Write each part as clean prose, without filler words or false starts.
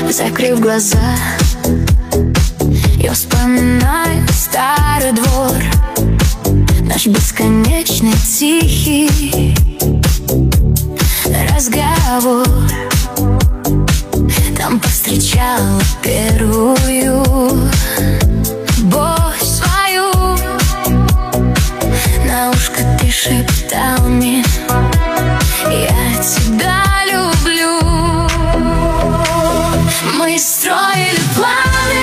Закрыв глаза, я вспоминаю старый двор, наш бесконечный тихий разговор. Там повстречала первую боль свою. На ушко ты шептал мне: я тебя люблю. Мы строили планы,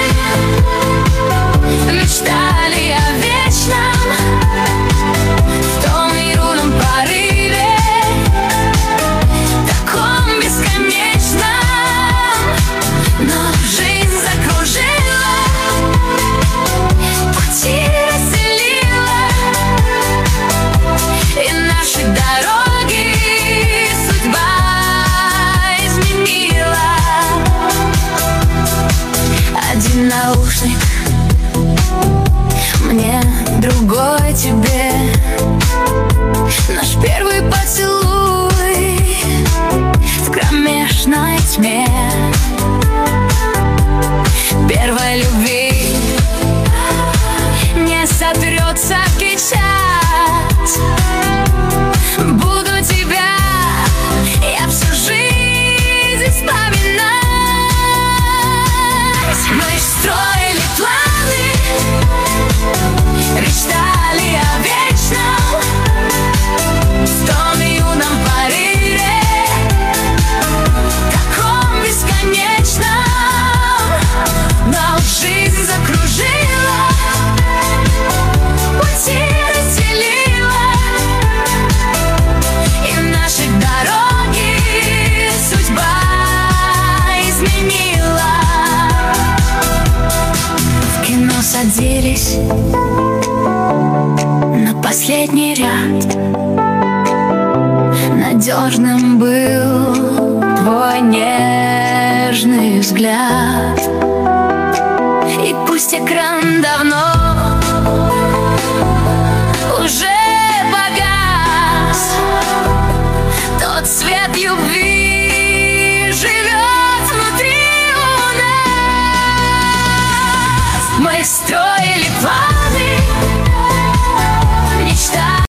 мечтали о вечном, в том юном порыве, таком бесконечном. Но жизнь закружила, пути разделила, и наши дороги судьба изменила. Один наушник мне, другой тебе. Наш первый поцелуй в кромешной тьме первой любви не сотрется печать. Буду тебя я всю жизнь вспоминать. Мы строили планы, мечтали о вечном, в том юном порыве, таком бесконечном. Но жизнь закружила, пути разделила, и наши дороги судьба изменила. В кино садились на последний ряд. Надежным был твой нежный взгляд. И пусть экран давно